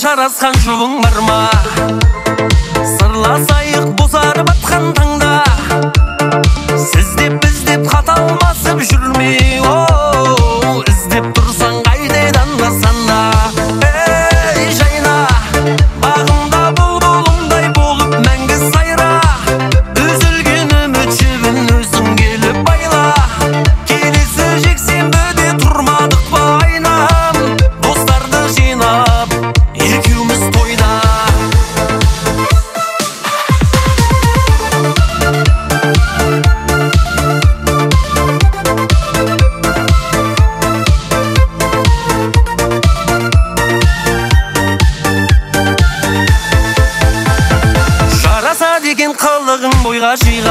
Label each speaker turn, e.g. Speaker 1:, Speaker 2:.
Speaker 1: сарасқан жолың бар ма? Сырласайық бозарып атқан таңда, сіз деп біз деп хат алмасып жүрме. Іздеп тұрсаң қайтадан басанда. Ей жайна, бағымда бұлбұлымдай болып мәңгі сайра. Үзілген үміт жібін өзің келіп байла. Келесі жексенбіде тұрмадық па айнам, достарды жинап екеуміз тойда. Жараса деген қылығың бойға жиға